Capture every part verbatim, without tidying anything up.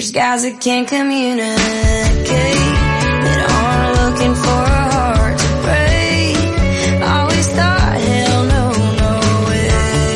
These guys that can't communicate, that aren't looking for a heart to break. Always thought, hell no, no way.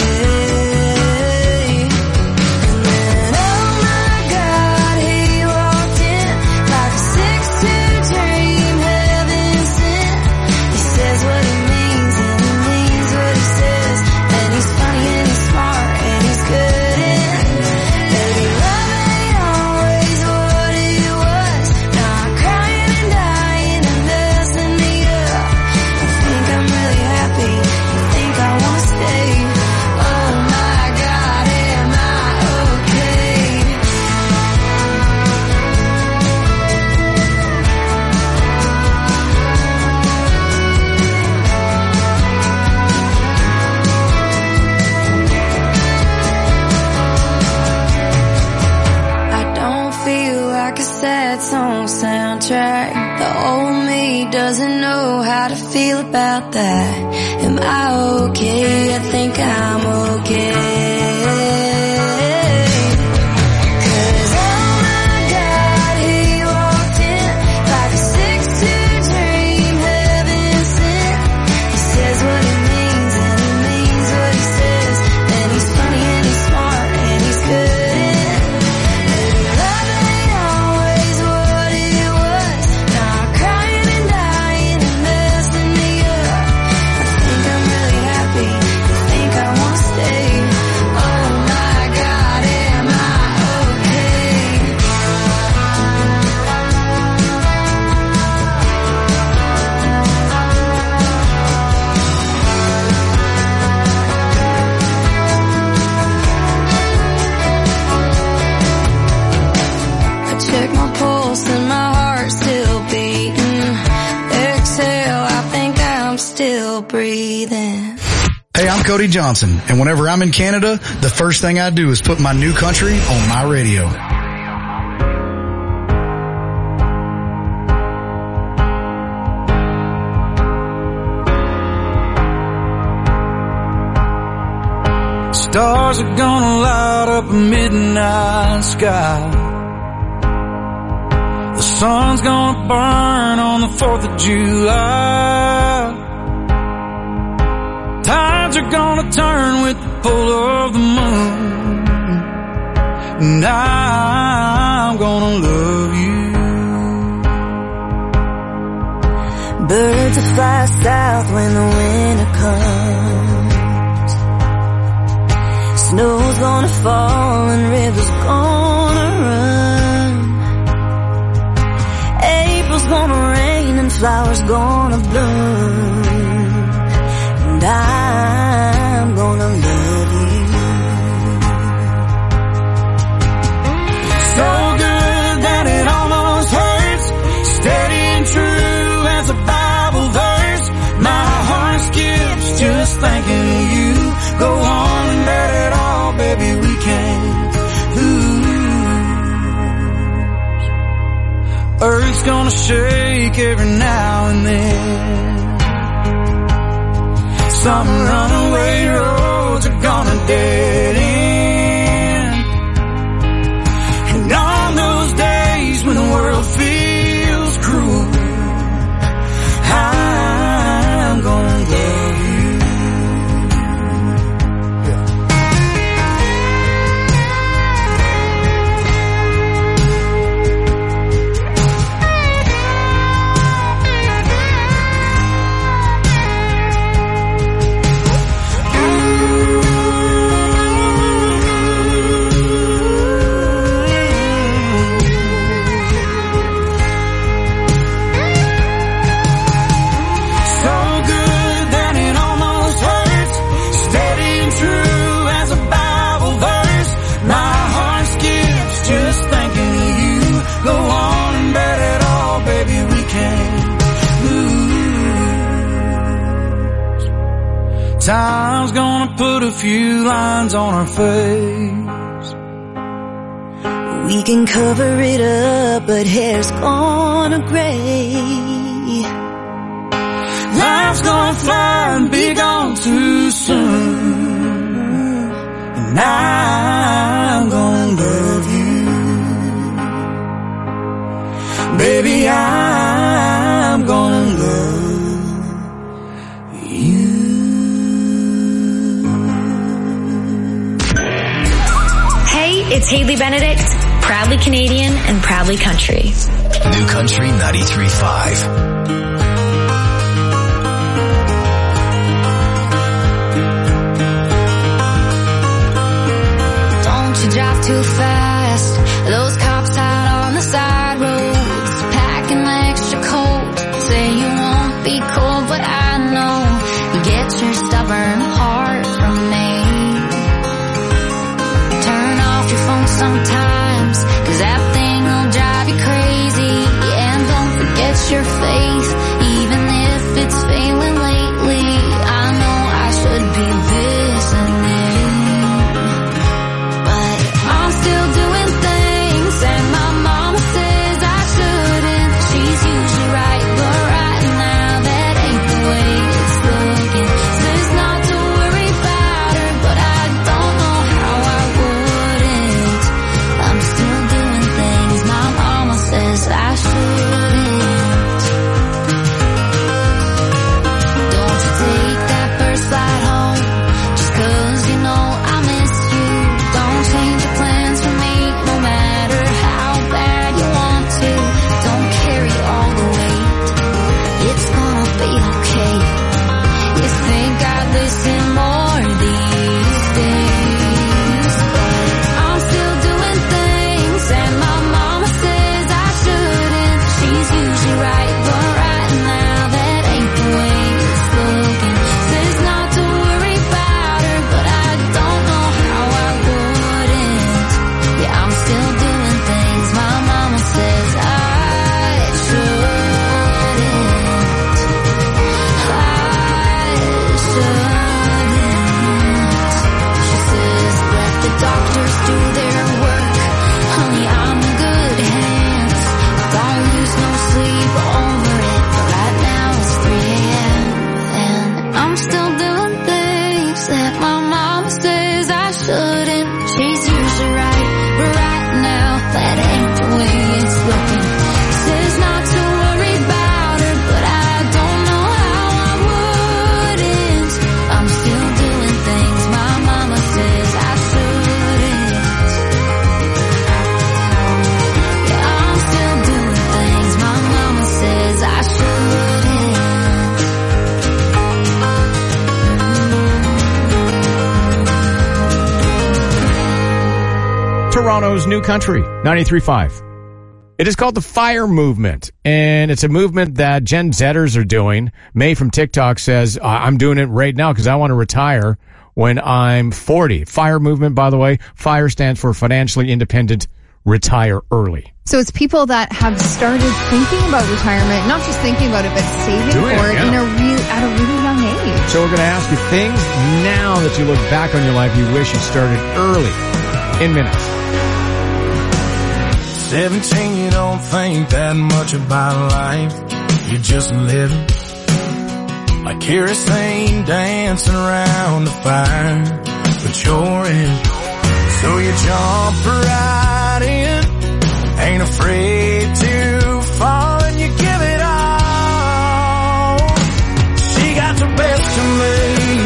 And then, oh my God, he walked in like a six two dream, heaven sent. He says what he means and he means what he says. And he's funny and he's smart and he's good in. Baby, love ain't always what it was. Now I'm crying and dying and messing me up. I think I'm really happy, I think I wanna stay. Oh my God, am I okay? I don't feel like a sad song soundtrack. The old me doesn't know how to feel about that. Am I okay? I think I'm okay. 'Cause oh my God, he walked in like a six two dream, heaven sent. He says what he means and he means what he says. And he's funny and he's smart and he's good. Love ain't always what it was. Now I'm crying and dying and messing me up. I think I'm really happy, I think I wanna stay. Oh my God, am I okay? I check my pulse and my heart's still beating. Exhale, I think I'm still breathing. Hey, I'm Cody Johnson, and whenever I'm in Canada, the first thing I do is put my new country on my radio. Stars are gonna light up a midnight sky. The sun's gonna burn on the fourth of July. Tides are gonna turn with the pull of the moon. And I'm gonna love you. Birds will fly south when the winter comes. Snow's gonna fall and rivers gonna run. April's gonna rain and flowers gonna bloom. And I'm gonna love you. So good that it almost hurts. Steady and true as a Bible verse. My heart skips just thinking of you. Go on and let it all, baby, we can't lose. Earth's gonna shake every now and then. Some runaway roads are gonna dead end. And on those days when the world feels cruel, I'm gonna love you. Time's gonna put a few lines on our face. We can cover it up, but hair's gonna gray. Life's gonna fly and be gone too soon. And I'm gonna love you. baby, I'm gonna love you. Hey, it's Haley Benedict, proudly Canadian and proudly country. New Country ninety-three point five. Don't you drive too fast. Those cops out on the side roads, packing extra coat. Say you won't be cold, but I know you get your stubborn heart from me. Turn off your phone sometimes, cause that thing will drive you crazy. Yeah, and don't forget your faith, even if it's failing lately. I know I should be listening, but I'm still doing things and my mama says I shouldn't. She's usually right, but right now that ain't the way it's looking. Says not to worry about her, but I don't know how I wouldn't. I'm still doing things my mama says I shouldn't. Don't you take that first flight home, just cause you know I miss you. Don't change your plans for me, no matter how bad you want to. Don't carry all the weight, it's gonna be okay. You think I'd listen more these days, but I'm still doing things and my mama says I shouldn't. She's usually right, but right now that ain't the way it's looking. Says not to worry about her, but I don't know how I wouldn't. Yeah, I'm still doing things my mama says I shouldn't. I shouldn't. She says let the doctors do their work. Honey, I'm in good hands. Don't lose no sleep over it. But right now it's three a.m. and I'm still doing things that my mama says I shouldn't. She's usually right, but right now that ain't the way it's looking. Says not to worry about her, but I don't know how I wouldn't. I'm still doing things my mama says I shouldn't. Yeah, I'm still doing things my mama says I shouldn't. Toronto's New Country, ninety-three point five. It is called the FIRE movement, and it's a movement that Gen Zers are doing. May from TikTok says, I'm doing it right now because I want to retire when I'm forty. FIRE movement, by the way, FIRE stands for Financially Independent Retire Early. So it's people that have started thinking about retirement, not just thinking about it, but saving Doing for it, it yeah. in a real, at a really young age. So we're going to ask you things now that you look back on your life you wish you started early. In minutes. Seventeen, you don't think that much about life. You're just living like kerosene dancing around the fire, but you're in. So you jump right in, ain't afraid to fall, and you give it all. She got the best of me.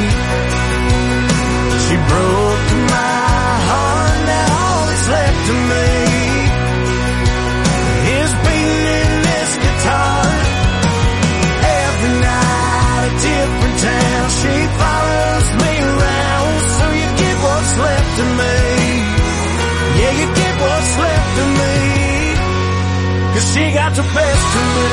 She broke my heart, now all that's left of me is beating in this guitar. Every night a different town, she follows me around. So you get what's left of me. Yeah, you get what's left of me, 'cause she got the best of me.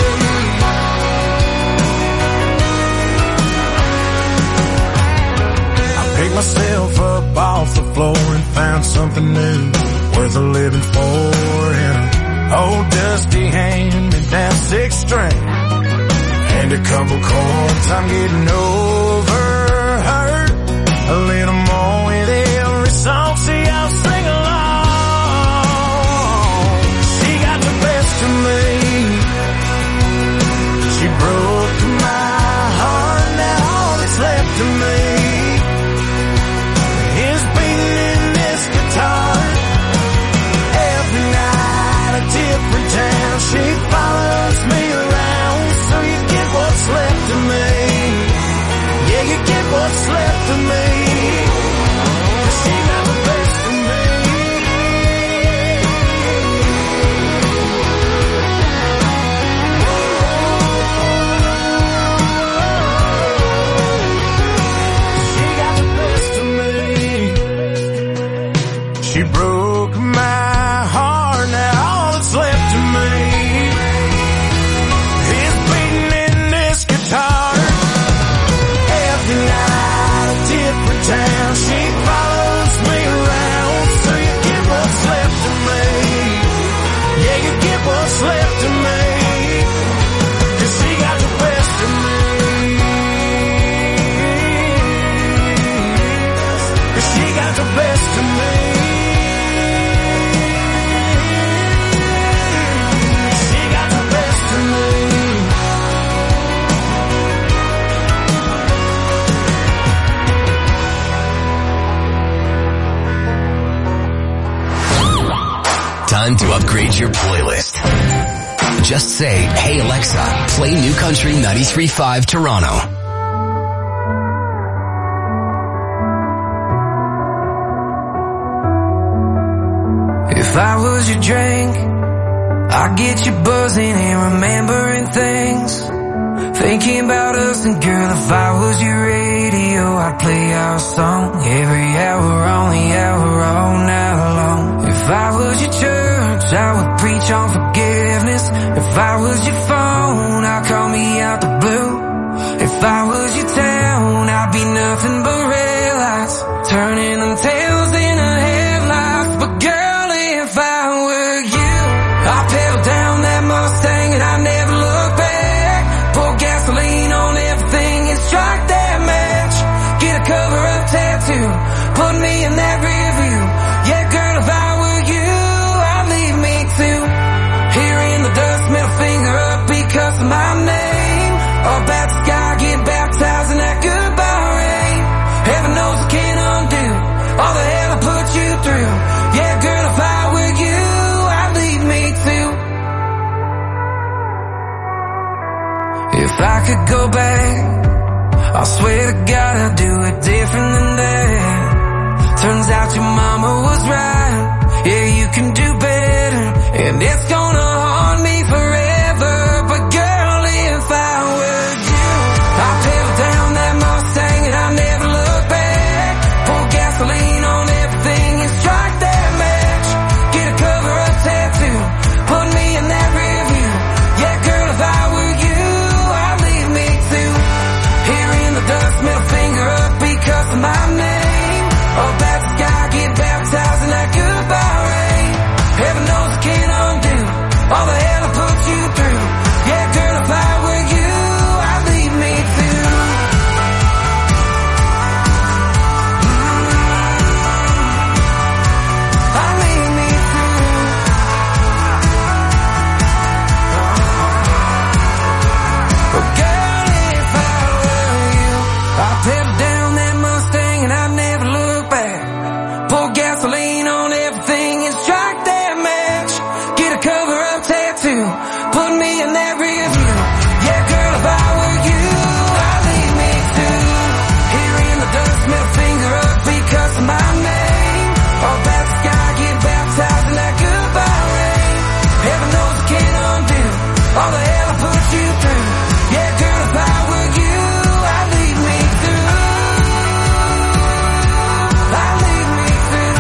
I picked myself up off the floor and found something new, worth a living for. And an old dusty hand-me-down six string and a couple chords. I'm getting over her a little more with every song. See, I'll sing along. She got the best of me. She broke my heart, now all that's left of me is beating in this guitar. Every night a different town, she follows get what's left of me. 'Cause she got the best of me. 'Cause she got the best of me. She got the best of me. Time to upgrade your playlist. Just say, "Hey Alexa, play New Country ninety-three point five Toronto." If I was your drink, I'd get you buzzing and remembering things. Thinking about us, and girl, if I was your radio, I'd play our song every hour on the hour all night long. If I was your church, I would preach on forgiveness. If I was your phone, I'd call me out the blue. If I was your town, I'd be nothing but red lights, turning them tails into headlights. But girl, if I were you, I'd pedal down that Mustang and I'd never look back. Pour gasoline on everything and strike that match. Get a cover-up tattoo, put me in that rear view. Yeah, girl, if I were you, I'd leave me too. Here in the dust, middle finger up because of my name. Up at the sky, get baptized in that goodbye rain. Heaven knows I can't undo all the hell I put you through. Yeah, girl, if I were you, I'd leave me too. If I could go back, I swear to God I'd do it different than that. Turns out your mama was right. Yeah, you can do better, and it's gonna haunt me forever. But girl, if I were you, I'd pedal down that Mustang and I'd never look back. Pour gasoline on everything and strike that match. Get a cover-up tattoo, put me in that rear view. Yeah, girl, if I were you, I'd leave me too. Here in the dust, middle finger up because of my name. Up at the sky, get baptized in that goodbye rain. Heaven knows I can't undo all the hell I put you through. Yeah, girl, if I were you, I'd leave me too. I'd leave me too. But girl, if I were you, I'd pedal down that Mustang and I'd never look back. Pour gasoline on everything and strike that match. Get a cover-up tattoo, put me in that rear view. Yeah, girl, if I were you, I'd leave me too. Here in the dust, middle finger up because of my name. Up at the sky, get baptized in that goodbye rain. Heaven knows I can't undo all the hell I put you through. Yeah, girl, if I were you, I'd leave me too. I'd leave me too.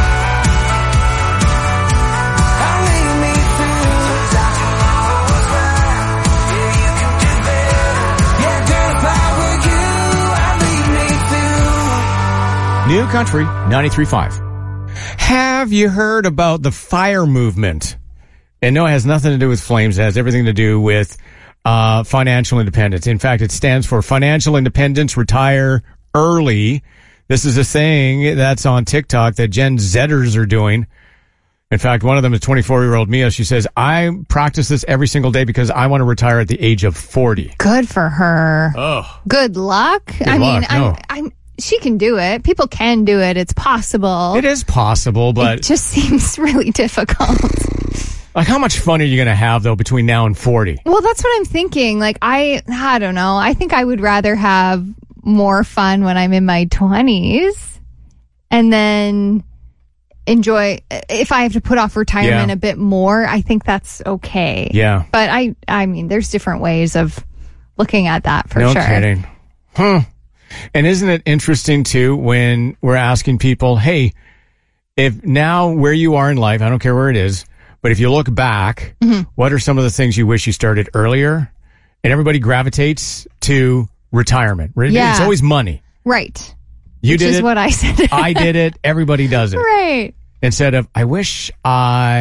I'd leave me too. Turns out your mama was right. Yeah, you can do better. Yeah, girl, if I were you, I'd leave me too. New Country ninety-three point five. Have you heard about the FIRE movement? And no, it has nothing to do with flames. It has everything to do with uh, financial independence. In fact, it stands for Financial Independence Retire Early. This is a thing that's on TikTok that Gen Zers are doing. In fact, one of them is twenty-four-year-old Mia. She says, I practice this every single day because I want to retire at the age of forty. Good for her. Oh. Good luck. Good I luck, mean, no. I'm, I'm, she can do it. People can do it. It's possible. It is possible, but It just seems really difficult. like, how much fun are you going to have, though, between now and forty? Well, that's what I'm thinking. Like, I, I don't know. I think I would rather have more fun when I'm in my twenties and then enjoy, if I have to put off retirement Yeah. a bit more, I think that's okay. Yeah. But I, I mean, there's different ways of looking at that for no sure. kidding. Huh. And isn't it interesting, too, when we're asking people, hey, if now where you are in life, I don't care where it is, but if you look back, Mm-hmm. what are some of the things you wish you started earlier? And everybody gravitates to retirement. Yeah. It's always money. Right. You Which did is it. what I said. I did it. Everybody does it. Right. Instead of, I wish I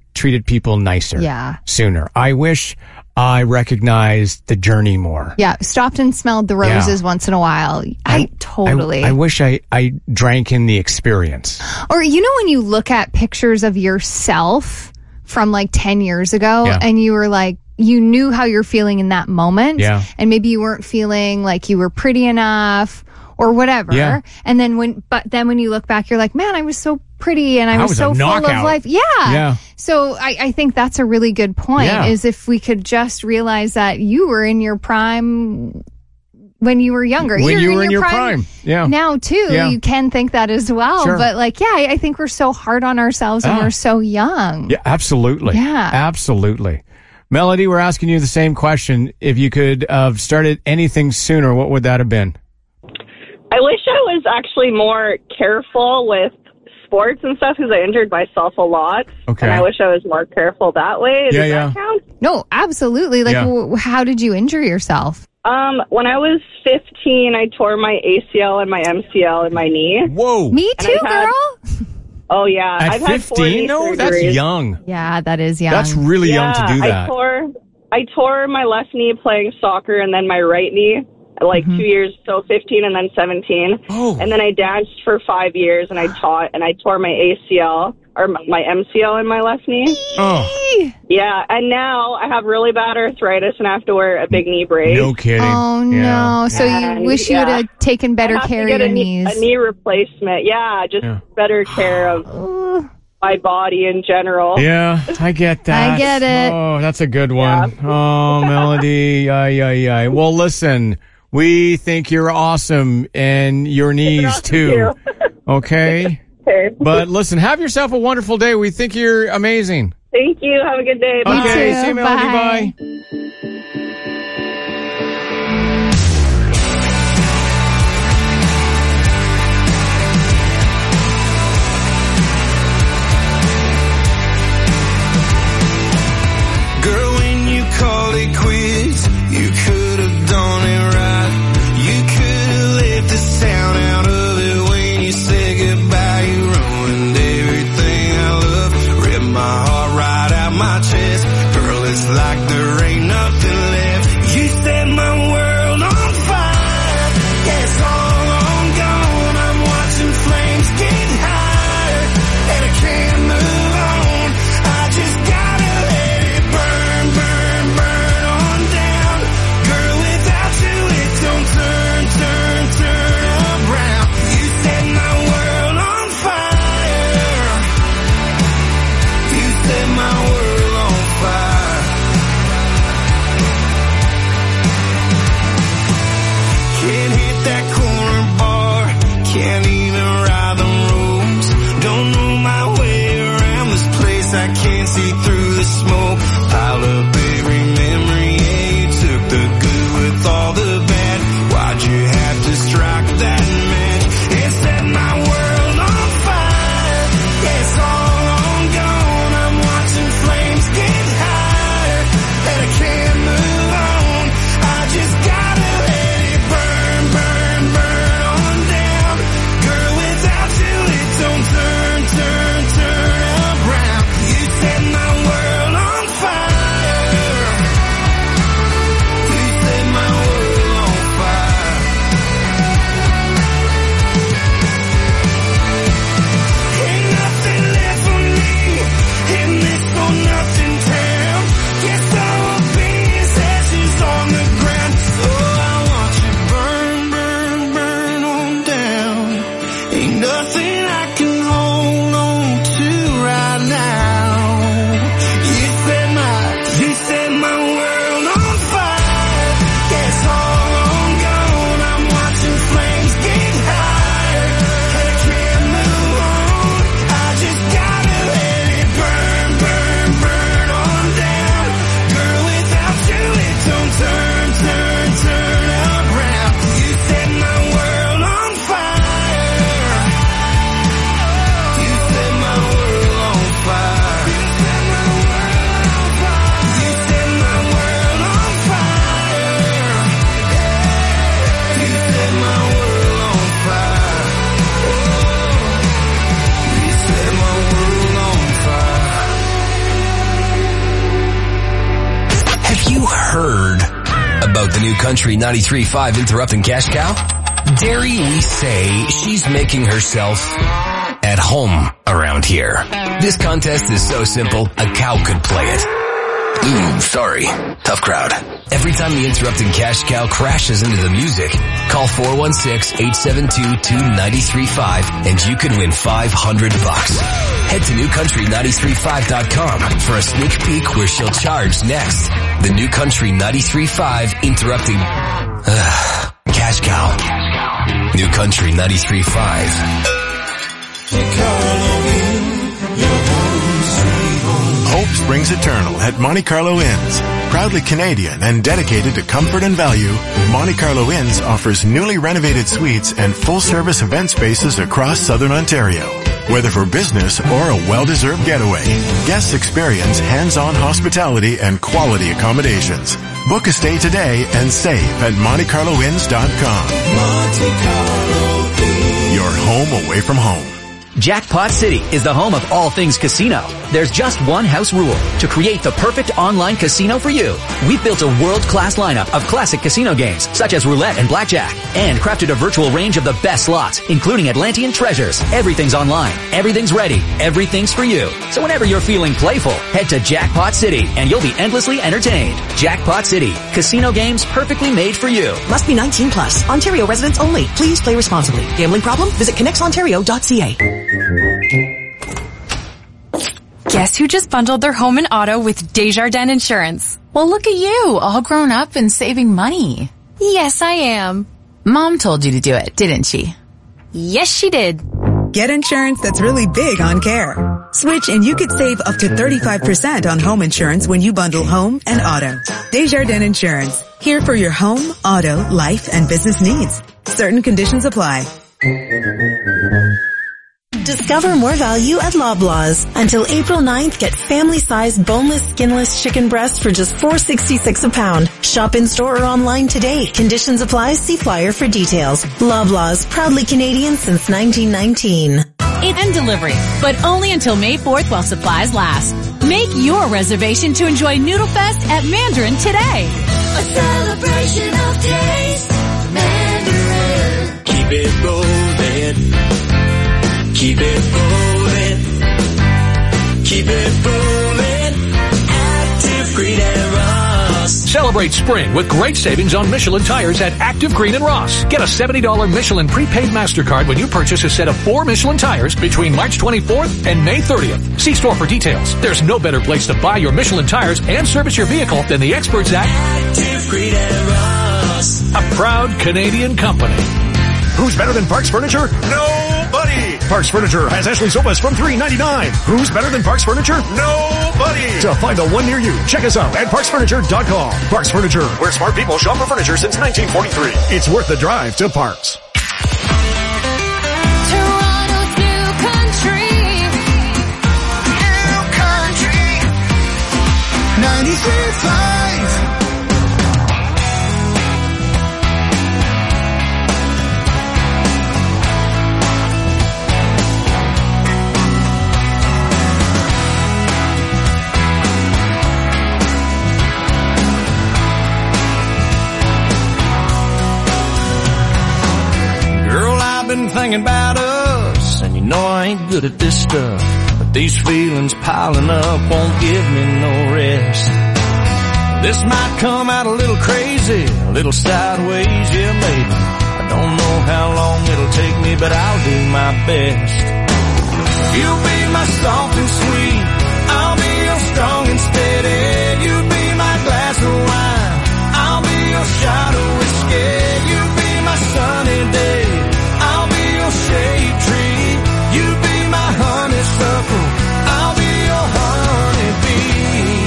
treated people nicer Yeah. sooner. I wish I recognized the journey more. Yeah, stopped and smelled the roses Yeah. once in a while. I, totally. I, I wish I, I drank in the experience. Or, you know, when you look at pictures of yourself from like ten years ago Yeah. and you were like, you knew how you're feeling in that moment. Yeah. And maybe you weren't feeling like you were pretty enough or whatever. Yeah. And then when, but then when you look back, you're like, man, I was so pretty and I, I was, was so a full of knockout. life. Yeah. Yeah. So I, I think that's a really good point Yeah. is if we could just realize that you were in your prime when you were younger. When You're you were in your prime. Yeah. Now too, Yeah. you can think that as well. Sure. But like, yeah, I, I think we're so hard on ourselves and Ah. we're so young. Yeah, absolutely. Yeah. Absolutely. Melody, we're asking you the same question. If you could have started anything sooner, what would that have been? I wish I was actually more careful with sports and stuff because I injured myself a lot. Okay. And I wish I was more careful that way. Does Yeah, that yeah. count? No, absolutely. Like, Yeah. w- how did you injure yourself? Um, when I was fifteen, I tore my A C L and my M C L in my knee. Whoa. Me too, I've had- girl. Oh, yeah. At I've had four knee fifteen? No, that's surgeries. young. Yeah, that is young. That's really young to do Yeah, that. I tore, I tore my left knee playing soccer and then my right knee, like two years, so fifteen and then seventeen. Oh. And then I danced for five years and I taught and I tore my A C L or my M C L in my left knee. Oh, Yeah, and now I have really bad arthritis and I have to wear a big knee brace. no kidding. Oh no! Yeah. So And, you wish you yeah. would have taken better I have care to of get your a knee, knees. a knee replacement. Yeah, just Yeah. better care of Ooh. my body in general. Yeah, I get that. I get it. Oh, that's a good one. Oh, Melody. Ay, ay, ay. Well, listen, we think you're awesome and your knees Awesome, too. too. Okay? Okay. But listen, have yourself a wonderful day. We think you're amazing. Thank you. Have a good day. Bye. Okay, too. see you, Melody. Bye. Bye. Girl, when you called it quits, you could have done it right. You could have left the sound out of it when you said goodbye. You ruined everything I love, ripped my heart right out my chest. Girl, it's like there ain't nothing left. You set my world on fire. Yeah, it's all on gone. I'm watching flames get higher, and I can't move on. I just gotta let it burn, burn, burn on down. Girl, without you, it don't turn, turn, turn around. You set my world on fire. You set my world on fire. heard about the new Country ninety-three point five interrupting cash cow? Dare we say she's making herself at home around here. This contest is so simple, a cow could play it. Ooh, sorry. Tough crowd. Every time the interrupting cash cow crashes into the music, call four one six, eight seven two, two nine three five and you could win five hundred bucks. Head to new country ninety-three point five dot com for a sneak peek where she'll charge next. The New Country ninety-three point five interrupting uh, cash cow. New Country ninety-three point five. Hope springs eternal at Monte Carlo Inns. Proudly Canadian and dedicated to comfort and value, Monte Carlo Inns offers newly renovated suites and full-service event spaces across Southern Ontario. Whether for business or a well-deserved getaway, guests experience hands-on hospitality and quality accommodations. Book a stay today and save at monte carlo inns dot com. Monte Carlo Inns. Your home away from home. Jackpot City is the home of all things casino. There's just one house rule: to create the perfect online casino for you. We've built a world-class lineup of classic casino games, such as roulette and blackjack, and crafted a virtual range of the best slots, including Atlantean treasures. Everything's online. Everything's ready. Everything's for you. So whenever you're feeling playful, head to Jackpot City, and you'll be endlessly entertained. Jackpot City. Casino games perfectly made for you. Must be nineteen plus. Ontario residents only. Please play responsibly. Gambling problem? Visit connects ontario dot c a. Guess who just bundled their home and auto with Desjardins Insurance? Well, look at you, all grown up and saving money. Yes, I am. Mom told you to do it, didn't she? Yes, she did. Get insurance that's really big on care. Switch and you could save up to thirty-five percent on home insurance when you bundle home and auto. Desjardins Insurance. Here for your home, auto, life, and business needs. Certain conditions apply. Discover more value at Loblaws. Until April ninth, get family-sized boneless, skinless chicken breasts for just four dollars and sixty-six cents a pound. Shop in-store or online today. Conditions apply. See flyer for details. Loblaws, proudly Canadian since nineteen nineteen. And delivery, but only until May fourth while supplies last. Make your reservation to enjoy Noodle Fest at Mandarin today. A celebration of taste, Mandarin. Keep it rolling. Keep it rolling. Keep it rolling. Active Green and Ross. Celebrate spring with great savings on Michelin tires at Active Green and Ross. Get a seventy dollars Michelin prepaid MasterCard when you purchase a set of four Michelin tires between March twenty-fourth and May thirtieth. See store for details. There's no better place to buy your Michelin tires and service your vehicle than the experts at Active Green and Ross. A proud Canadian company. Who's better than Parks Furniture? Nobody! Parks Furniture has Ashley sofas from three ninety-nine. Who's better than Parks Furniture? Nobody! To find the one near you, check us out at parks furniture dot com. Parks Furniture, where smart people shop for furniture since nineteen forty-three. It's worth the drive to Parks. Toronto's new country. New country. ninety-three point five. Been thinking about us, and you know I ain't good at this stuff, but these feelings piling up won't give me no rest. This might come out a little crazy, a little sideways, yeah maybe. I don't know how long it'll take me, but I'll do my best. You'll be my soft and sweet, I'll be your strong and steady. You'll be my glass of wine, I'll be your shot of whiskey. You'll be my sunny day, shade tree. You be my honeysuckle, I'll be your honeybee.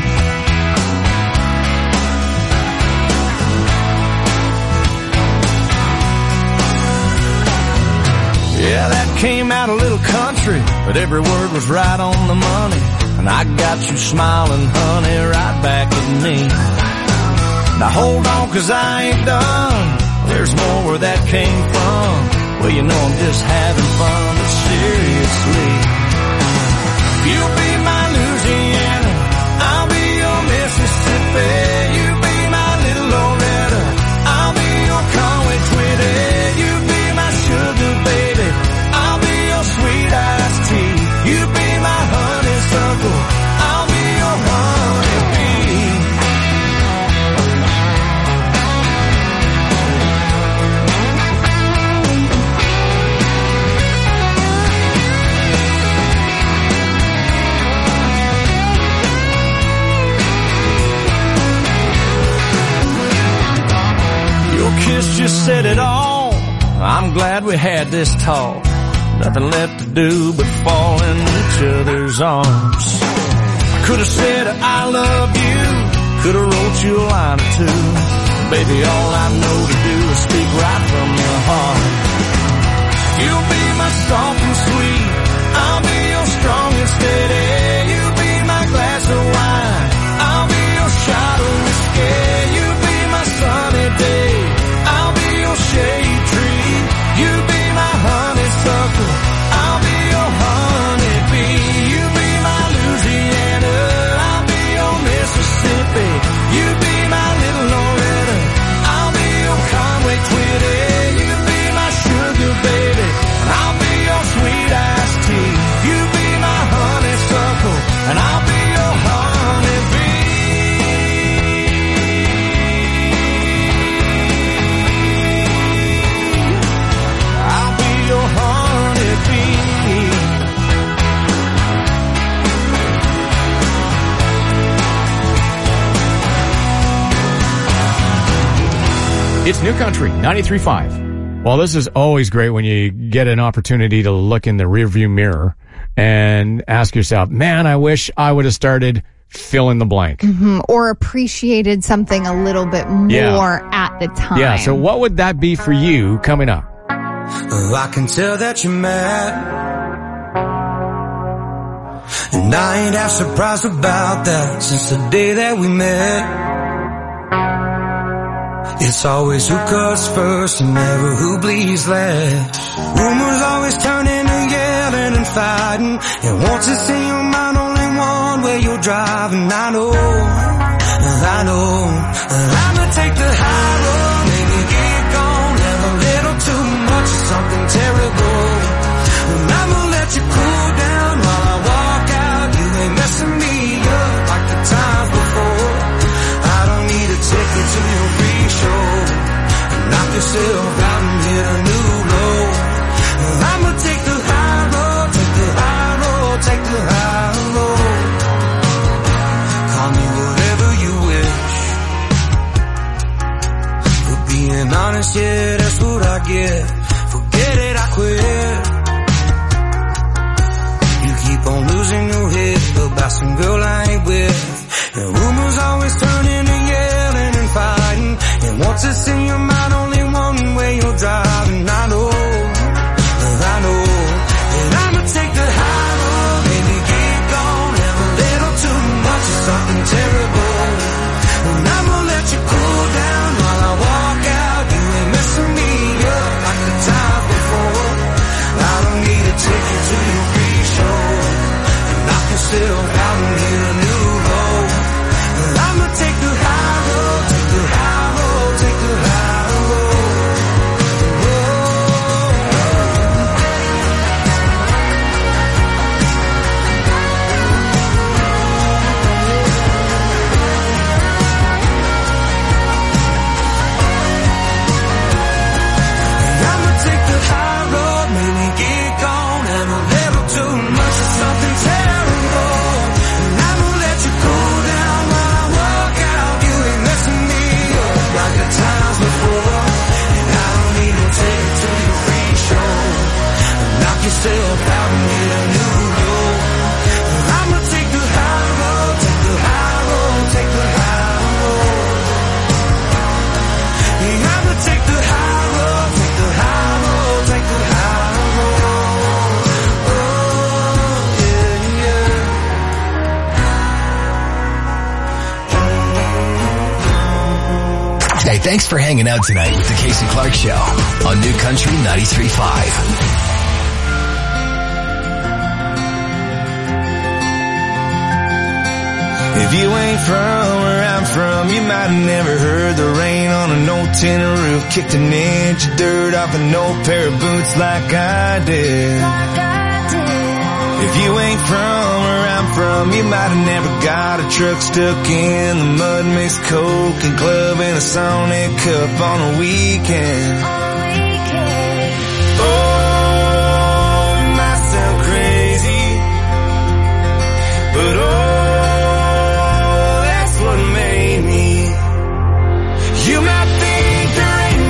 Yeah, that came out a little country, but every word was right on the money. And I got you smiling, honey, right back at me. Now hold on, 'cause I ain't done. There's more where that came from. Well, you know I'm just having fun, but seriously. You'll be my Louisiana, I'll be your Mississippi. You be Your kiss just said it all. I'm glad we had this talk. Nothing left to do but fall in each other's arms. I could have said I love you, could have wrote you a line or two. Baby, all I know to do is speak right from the heart. You'll be my soft and sweet, I'll be your strong and steady. You'll be my glass of wine, I'll be your shot of whiskey. You'll be my sunny day, I'll be your shade tree. You'll be my honeysuckle, I'll be your honeybee. You'll be my Louisiana, I'll be your Mississippi. You'll be my little Loretta, I'll be your Conway Twitty. You'll be my sugar baby, I'll be your sweet iced tea. You'll be my honeysuckle, and I'll be your honeybee. I'll be your honeybee. It's New Country, ninety-three point five. Well, this is always great when you get an opportunity to look in the rearview mirror and ask yourself, man, I wish I would have started fill in the blank. Mhm. Or appreciated something a little bit more Yeah. at the time. Yeah, so what would that be for you coming up? Oh, I can tell that you're mad, and I ain't half surprised about that since the day that we met. It's always who cuts first and never who bleeds last. Rumors always turn into yelling and fighting, and once it's in your mind only one way you're driving. I know, I know, I'ma take the high road, maybe get gone, have a little too much of something terrible. And I'ma let you cool down while I walk out. You ain't messing me up like the times before. I don't need a ticket to your free show. Knock yourself out and hit a new low. I'ma take the high road, take the high road, take the high road. Call me whatever you wish. For being honest, yeah, that's what I get. Forget it, I quit. You keep on losing your head about some girl I ain't with. And rumors always turn into yelling and fighting, and once it's in your mind only one way you're driving. I know, I know, and I'ma take the high road, maybe get gone, have a little too much of something terrible. And I'ma let you cool down while I walk out. You ain't messing me up like the times before. I don't need a ticket to your free show. Knock yourself out and hit a new low. I'ma take the high road, take the high road, take the high road. I'ma take the high road, maybe get gone, have a little too much of something terrible. And I'ma let you cool down while I walk out. You ain't messing me up like the times before. And I don't need to take it to your free show. Knock yourself out and hit a new low. I'ma take the high road, take the high road, take the high road. Yeah, I'ma take the high road, take the high road, take the high road. Oh, yeah, yeah. Hey, thanks for hanging out tonight with the Casey Clark Show on New Country ninety-three point five. If you ain't from where I'm from, you might have never heard the rain on an old tin roof kicked an inch of dirt off an old pair of boots like I did. If you ain't from where I'm from, you might have never got a truck stuck in the mud, mixed coke and club in a Sonic cup on a weekend. Oh, it might sound crazy, but oh, you might think there ain't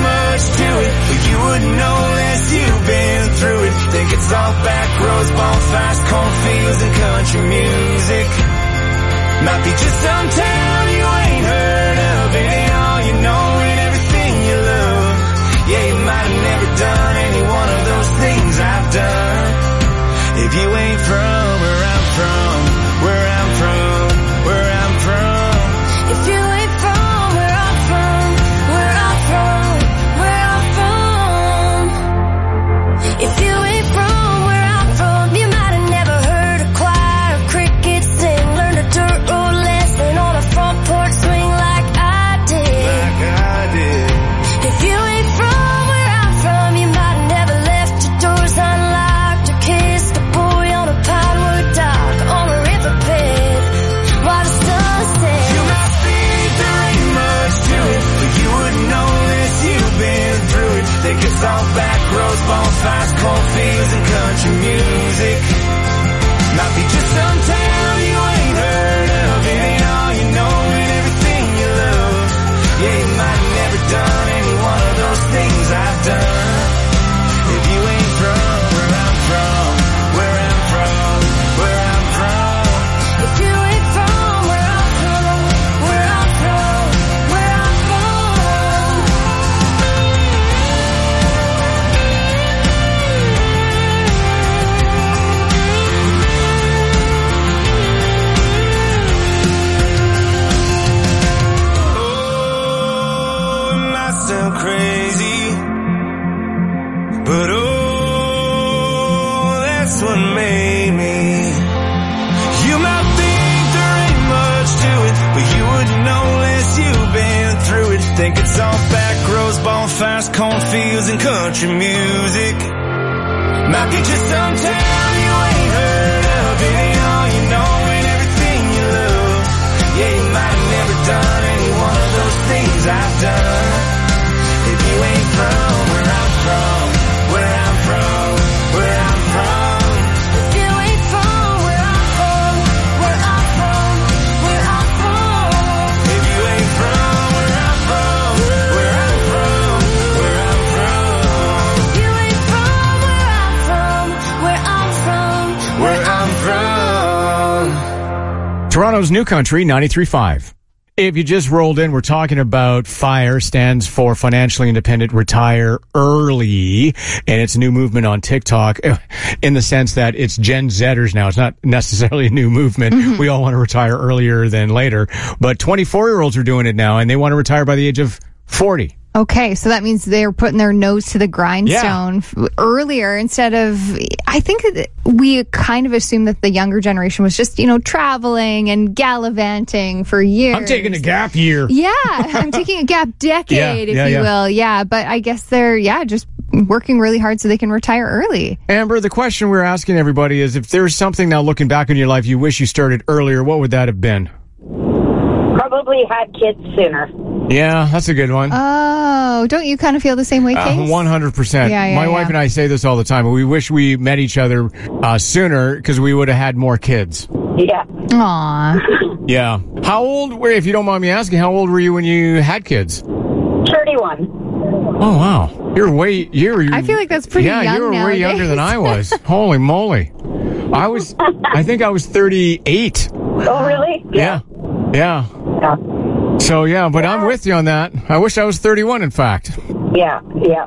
sound crazy, but oh, that's what made me. You might think there ain't much to it, but you wouldn't know unless you've been through it. Think it's all back roads, bonfires, cornfields, and country music. Might be just some town you ain't heard of. It ain't all you know and everything you love. Yeah, you might have never done any one of those things I've done. If you ain't from where I'm from, where I'm from, where I'm from. If you ain't from where I'm from, where I'm from, where I'm from. If you ain't from where I'm from, where I'm from, where I'm from. If you ain't from where I'm from, where I'm from, where I'm from. Toronto's New Country, ninety-three point five. If you just rolled in, we're talking about FIRE, stands for Financially Independent Retire Early, and it's a new movement on TikTok in the sense that it's Gen Zers now. It's not necessarily a new movement. Mm-hmm. We all want to retire earlier than later, but twenty-four-year-olds are doing it now, and they want to retire by the age of forty. Okay, so that means they're putting their nose to the grindstone yeah. f- earlier instead of, I think that we kind of assume that the younger generation was just, you know, traveling and gallivanting for years. I'm taking a gap year. Yeah, I'm taking a gap decade, yeah, if yeah, you yeah. will. Yeah, but I guess they're, yeah, just working really hard so they can retire early. Amber, the question we're asking everybody is, if there's something now looking back in your life you wish you started earlier, what would that have been? Probably had kids sooner. Yeah, that's a good one. Oh, don't you kind of feel the same way, Case? Uh, one hundred percent. Yeah, yeah, My yeah. wife and I say this all the time. We wish we met each other uh, sooner because we would have had more kids. Yeah. Aw. Yeah. How old were, if you don't mind me asking, how old were you when you had kids? thirty-one. Oh, wow. You're way, you're, you're I feel like that's pretty yeah, young you were nowadays. way younger than I was. Holy moly. I was, I think I was thirty-eight. Oh, really? Yeah. Yeah. Yeah. So, yeah, but yeah. I'm with you on that. I wish I was thirty-one, in fact. Yeah, yeah.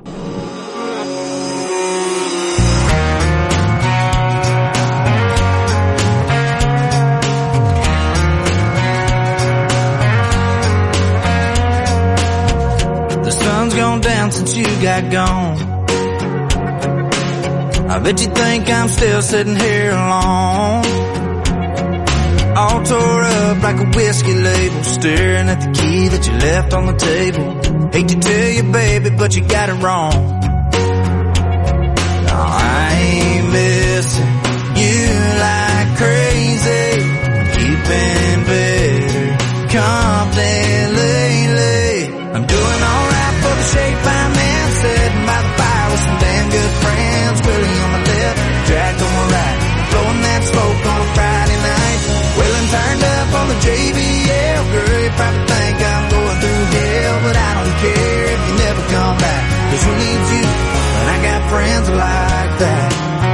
The sun's gone down since you got gone. I bet you think I'm still sitting here alone, all tore up like a whiskey label, staring at the key that you left on the table. Hate to tell you, baby, but you got it wrong. No, I ain't missing you like crazy. You've been better company lately. I'm doing alright for the shape I'm in, sitting by the fire with some damn good friends. Willie on my left, Jack on my right, blowing that smoke on a Friday night. Wheeling turned up on the J B L. Girl, you probably think I'm going through hell, but I don't care if you never come back, cause who needs you when I got friends like that?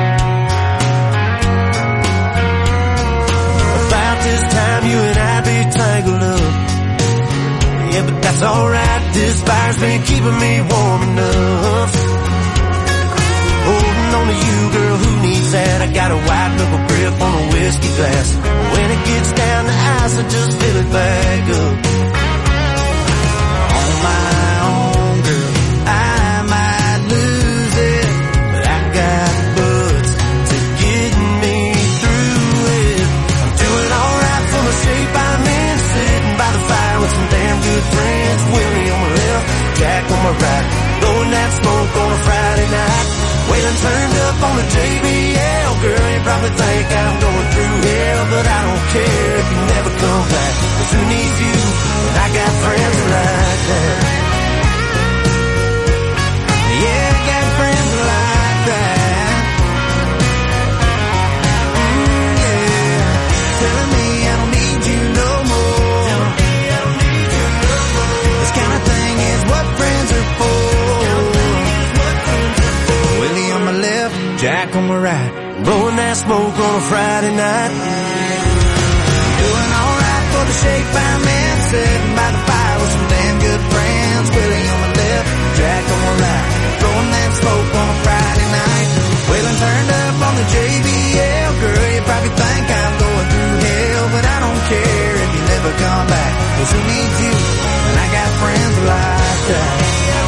About this time you and I be tangled up. Yeah, but that's alright, this fire's been keeping me warm enough. Holding on to you, girl, who needs that? I got a wide knuckle grip on a whiskey glass. When it gets down to ice, I just fill it back up. On my own, girl, I might lose it, but I got butts to get me through it. I'm doing alright for the shape I'm in, sitting by the fire with some damn good friends. Willie on my left, Jack on my right, blowing that smoke on a Friday night. Wailing turned up on the J B L. Girl, you probably think I'm going through hell, but I don't care if you never come back, cause who needs you when I got friends like that? Yeah, I got friends like that. Mm, yeah. Telling me I don't need you no more. Telling me I don't need you no more. This kind of thing is what friends are for. Willie on my left, Jack on my right, blowing that smoke on a Friday night. Doing alright for the shape I'm in, sitting by the fire with some damn good friends. Willie on my left, Jack on my right, blowing that smoke on a Friday night. Wailing turned up on the J B L. Girl, you probably think I'm going through hell, but I don't care if you never come back, cause who needs you when I got friends like that?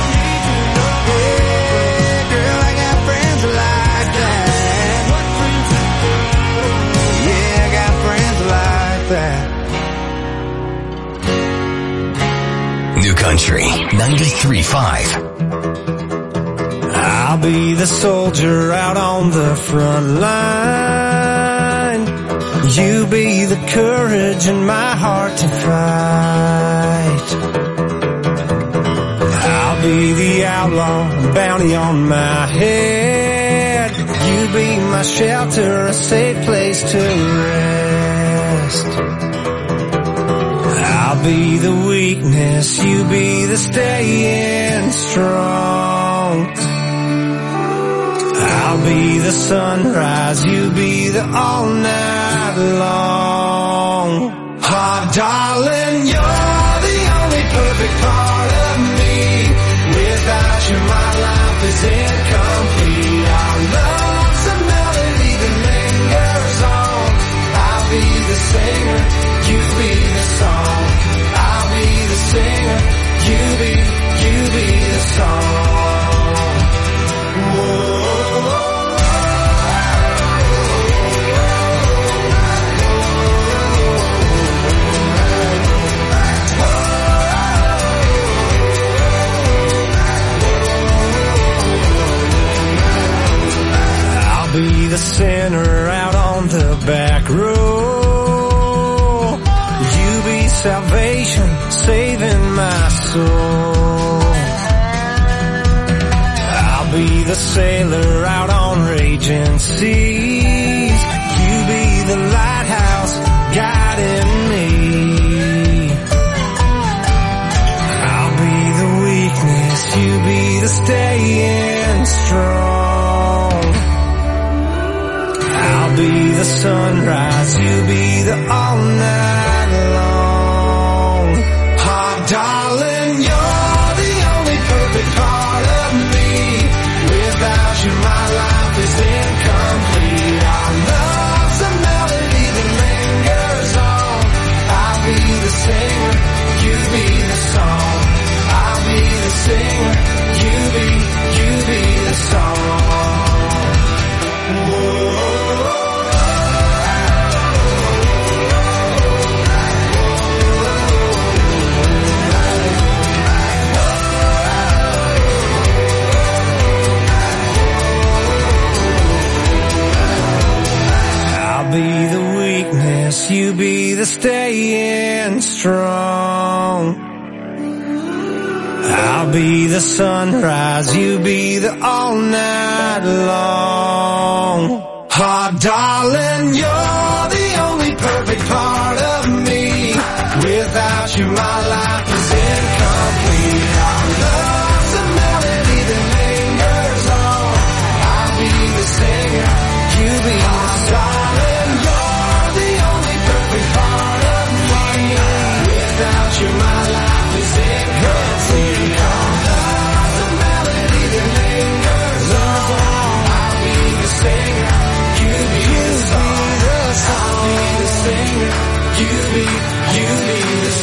New Country ninety-three point five. I'll be the soldier out on the front line. You be the courage in my heart to fight. I'll be the outlaw, bounty on my head. You be my shelter, a safe place to rest. I'll be the weakness, you be the staying strong. I'll be the sunrise, you be the all night long. Oh, darling, you're the only perfect part of me. Without you, my life is incomplete. Our love's a melody that lingers on. I'll be the singer, you be the song. I'll be the singer, you be, you be the song. Whoa. Be the sinner out on the back row. You be salvation, saving my soul. I'll be the sailor out on raging seas. You be the lighthouse guiding me. I'll be the weakness, you be the staying strong. I'll be the sunrise, you be the all night long. Oh, darling, you're the only perfect part of me. Without you, my life is incomplete. Our love's a melody that lingers on. I'll be the singer, you be the song. I'll be the singer, you be, you be the song. Whoa. Be the weakness, you be the staying strong. I'll be the sunrise, you be the all night long. Oh, darling, you're the only perfect part of me. Without you, my life is incomplete. Our love's a melody that lingers on. I'll be the singer, you be the song. My life is incomplete. Love's a melody that lingers on. I'll be the singer, you be the song. I'll be the singer, you be, you be the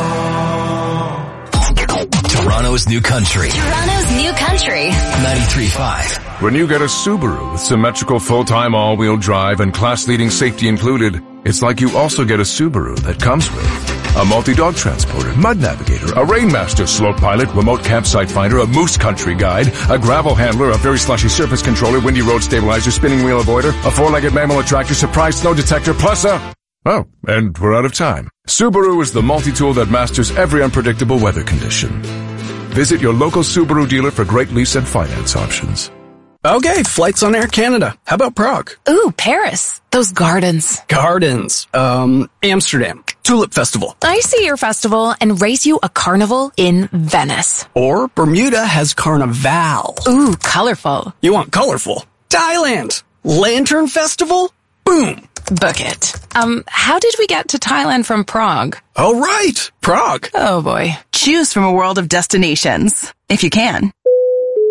song. Toronto's New Country. Toronto's New Country. ninety-three point five. When you get a Subaru with symmetrical full-time all-wheel drive and class-leading safety included, it's like you also get a Subaru that comes with a multi-dog transporter, mud navigator, a Rainmaster slope pilot, remote campsite finder, a moose country guide, a gravel handler, a very slushy surface controller, windy road stabilizer, spinning wheel avoider, a four-legged mammal attractor, surprise snow detector, plus a... Oh, and we're out of time. Subaru is the multi-tool that masters every unpredictable weather condition. Visit your local Subaru dealer for great lease and finance options. Okay, flights on Air Canada. How about Prague? Ooh, Paris. Those gardens. Gardens. Um, Amsterdam. Tulip Festival. I see your festival and race you a carnival in Venice. Or Bermuda has Carnival. Ooh, colorful. You want colorful? Thailand. Lantern Festival? Boom. Book it. Um, how did we get to Thailand from Prague? Oh, right. Prague. Oh, boy. Choose from a world of destinations, if you can.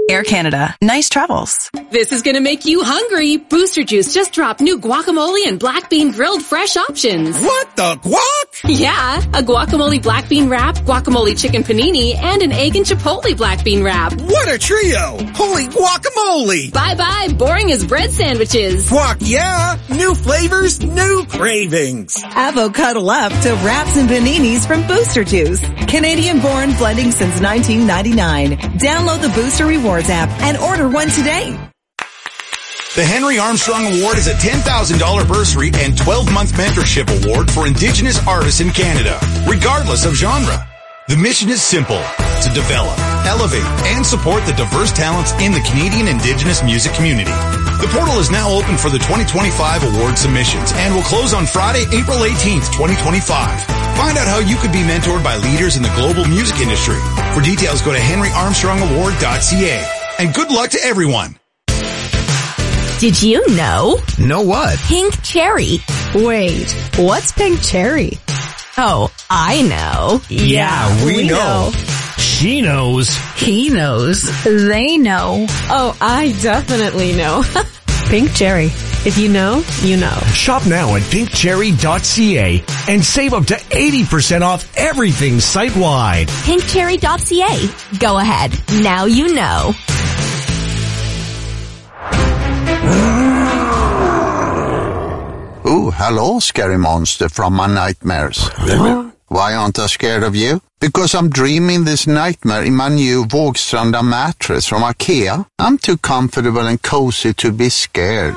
Air Canada. Nice travels. This is gonna make you hungry. Booster Juice just dropped new guacamole and black bean grilled fresh options. What the guac? Yeah, a guacamole black bean wrap, guacamole chicken panini, and an egg and chipotle black bean wrap. What a trio! Holy guacamole! Bye-bye, boring as bread sandwiches. Guac, yeah! New flavors, new cravings. Avocado up to wraps and paninis from Booster Juice. Canadian-born blending since nineteen ninety-nine. Download the Booster Rewards app and order one today. The Henry Armstrong Award is a ten thousand dollars bursary and twelve-month mentorship award for Indigenous artists in Canada, regardless of genre. The mission is simple, to develop, elevate, and support the diverse talents in the Canadian Indigenous music community. The portal is now open for the twenty twenty-five award submissions and will close on Friday, April eighteenth, twenty twenty-five. Find out how you could be mentored by leaders in the global music industry. For details, go to henry armstrong award dot c a. And good luck to everyone. Did you know? Know what? Pink cherry. Wait, what's pink cherry? Oh, I know. Yeah, we, we know. know. She knows. He knows. They know. Oh, I definitely know. Pink cherry. If you know, you know. Shop now at pink cherry dot c a and save up to eighty percent off everything site-wide. pink cherry dot c a. Go ahead. Now you know. Oh, hello, scary monster from my nightmares. Why aren't I scared of you? Because I'm dreaming this nightmare in my new Vågstranda mattress from IKEA. I'm too comfortable and cozy to be scared.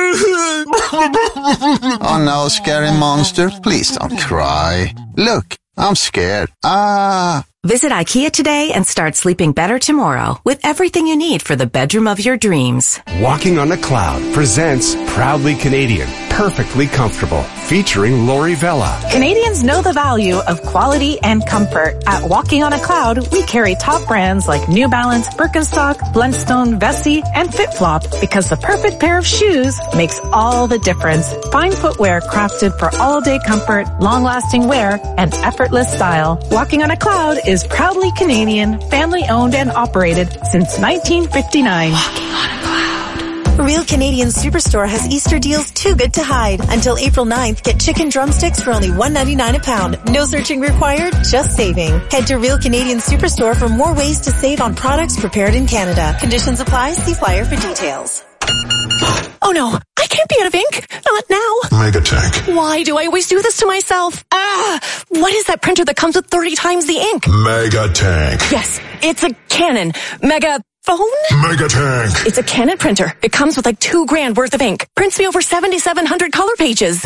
Oh no, scary monster, please don't cry. Look, I'm scared. Ah. Visit IKEA today and start sleeping better tomorrow with everything you need for the bedroom of your dreams. Walking on a Cloud presents Proudly Canadian, Perfectly Comfortable, featuring Lori Vella. Canadians know the value of quality and comfort. At Walking on a Cloud, we carry top brands like New Balance, Birkenstock, Blundstone, Vessi, and FitFlop because the perfect pair of shoes makes all the difference. Fine footwear crafted for all-day comfort, long-lasting wear, and effortless style. Walking on a Cloud is proudly Canadian, family-owned and operated since nineteen fifty-nine. Walking on a Cloud. Real Canadian Superstore has Easter deals too good to hide. Until April ninth, get chicken drumsticks for only one ninety-nine a pound. No searching required, just saving. Head to Real Canadian Superstore for more ways to save on products prepared in Canada. Conditions apply. See flyer for details. Oh no, I can't be out of ink. Not now. Megatank. Why do I always do this to myself? Ah, what is that printer that comes with thirty times the ink? Megatank. Yes, it's a Canon. Mega phone? Megatank. It's a Canon printer. It comes with like two grand worth of ink. Prints me over seventy-seven hundred color pages.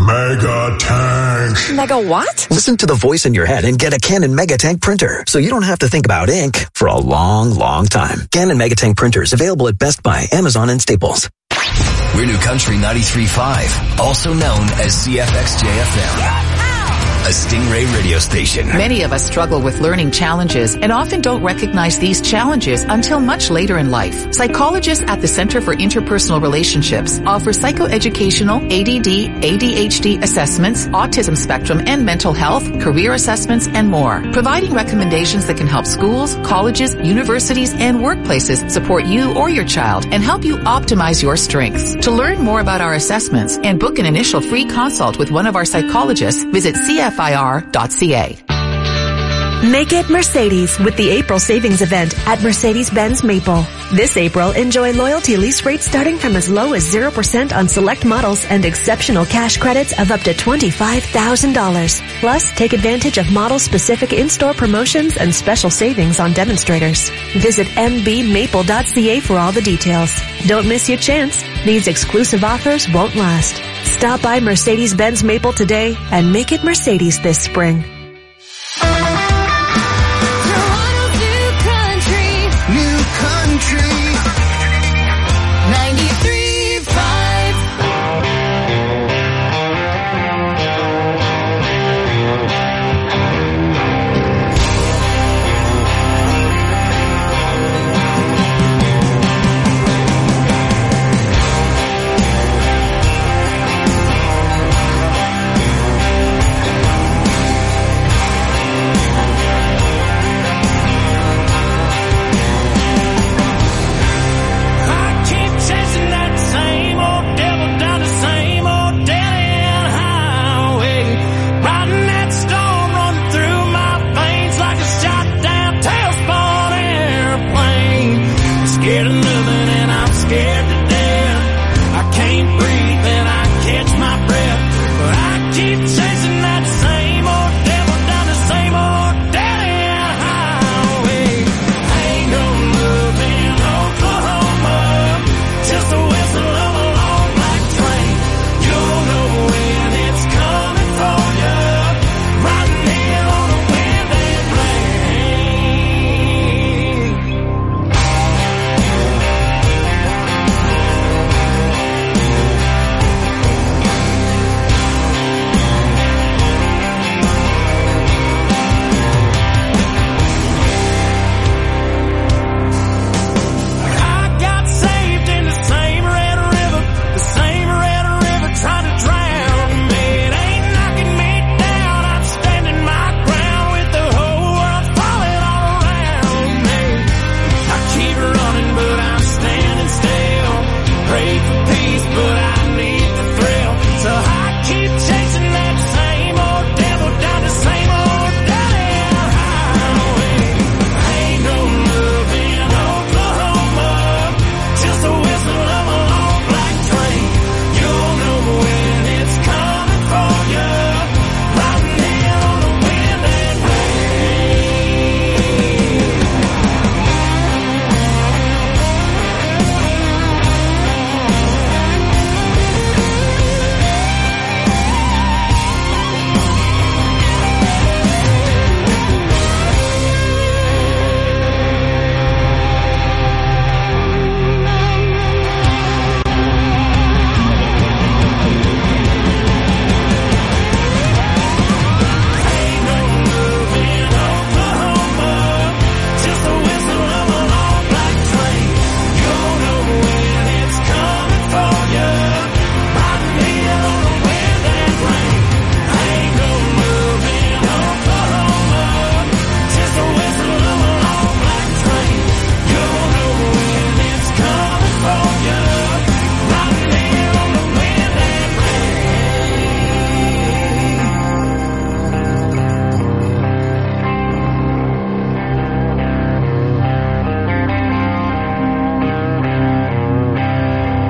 Megatank. Mega what? Listen to the voice in your head and get a Canon Megatank printer so you don't have to think about ink for a long, long time. Canon Megatank printers available at Best Buy, Amazon, and Staples. We're New Country ninety-three point five, also known as C F X J F M. A Stingray radio station. Many of us struggle with learning challenges and often don't recognize these challenges until much later in life. Psychologists at the Center for Interpersonal Relationships offer psychoeducational A D D, A D H D assessments, autism spectrum and mental health, career assessments, and more, providing recommendations that can help schools, colleges, universities, and workplaces support you or your child and help you optimize your strengths. To learn more about our assessments and book an initial free consult with one of our psychologists, visit C F I R dot C A. Make it Mercedes with the April savings event at Mercedes-Benz Maple. This April, enjoy loyalty lease rates starting from as low as zero percent on select models and exceptional cash credits of up to twenty-five thousand dollars. Plus, take advantage of model-specific in-store promotions and special savings on demonstrators. Visit m b maple dot c a for all the details. Don't miss your chance. These exclusive offers won't last. Stop by Mercedes-Benz Maple today and make it Mercedes this spring.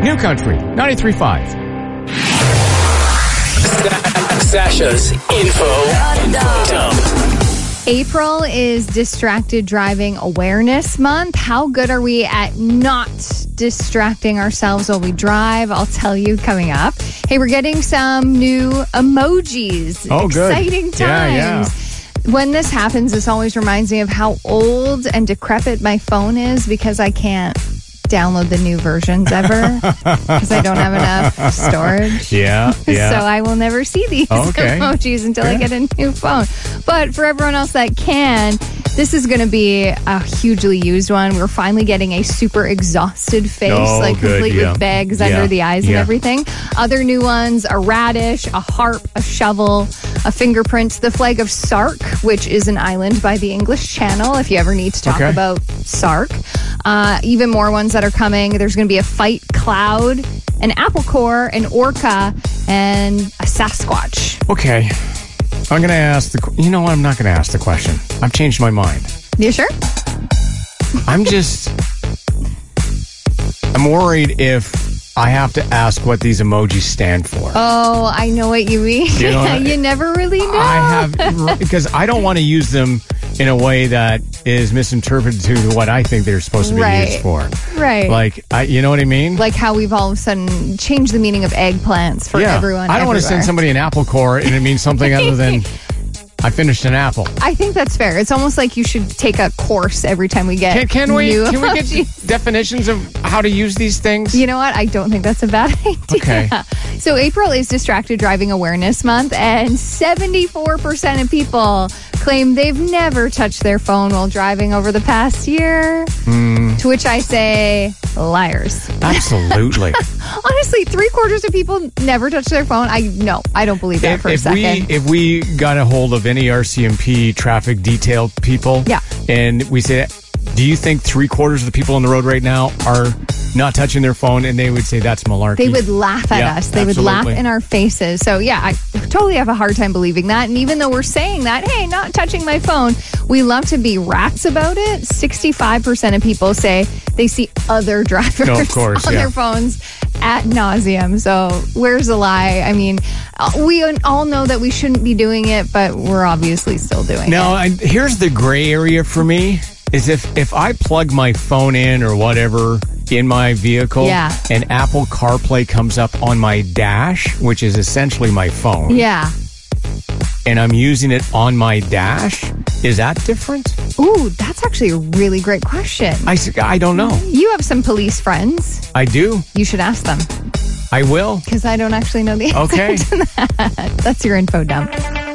New Country, ninety-three point five. Sasha's info dump. April is Distracted Driving Awareness Month. How good are we at not distracting ourselves while we drive? I'll tell you coming up. Hey, we're getting some new emojis. Oh, good. Exciting times. Yeah, yeah. When this happens, this always reminds me of how old and decrepit my phone is because I can't download the new versions ever because I don't have enough storage. Yeah, yeah. So I will never see these Okay. emojis until Good. I get a new phone. But for everyone else that can, this is going to be a hugely used one. We're finally getting a super exhausted face, Oh, like good, complete yeah. with bags Yeah, under the eyes and yeah. everything. Other new ones, a radish, a harp, a shovel, a fingerprint, the flag of Sark, which is an island by the English Channel, if you ever need to talk Okay. about Sark. Uh, even more ones that are coming. There's going to be a fight cloud, an apple core, an orca, and a Sasquatch. Okay. I'm going to ask the... qu- You know what? I'm not going to ask the question. I've changed my mind. You sure? I'm just... I'm worried if I have to ask what these emojis stand for. Oh, I know what you mean. You know, you never really know. I have... Because I don't want to use them in a way that is misinterpreted to what I think they're supposed to be Right. used for. Right. Like, I, you know what I mean? Like how we've all of a sudden changed the meaning of eggplants for yeah. everyone. I don't want to everywhere. send somebody an apple core and it means something other than I finished an apple. I think that's fair. It's almost like you should take a course every time we get Can, can we new can we get emojis. definitions of how to use these things? You know what? I don't think that's a bad idea. Okay. So April is Distracted Driving Awareness Month, and seventy-four percent of people claim they've never touched their phone while driving over the past year. Mm, To which I say, liars. absolutely. Honestly, three quarters of people never touch their phone. I no, I don't believe that if for a if second. we if we got a hold of any R C M P traffic detail people, Yeah. and we say, do you think three quarters of the people on the road right now are not touching their phone? And they would say that's malarkey. They would laugh at Yeah, us. They would laugh absolutely. in our faces. So, yeah, I totally have a hard time believing that. And even though we're saying that, hey, not touching my phone, we love to be rats about it. sixty-five percent of people say they see other drivers No, of course, on yeah. their phones at nauseum. So, where's the lie? I mean, uh, we all know that we shouldn't be doing it, but we're obviously still doing it. Now, I, here's the gray area for me. Is if, if I plug my phone in or whatever in my vehicle Yeah. and Apple CarPlay comes up on my dash, which is essentially my phone, Yeah. and I'm using it on my dash, is that different? Ooh, that's actually a really great question. I, s- I don't know. You have some police friends. I do. You should ask them. I will. Because I don't actually know the answer Okay. to that. That's your info dump.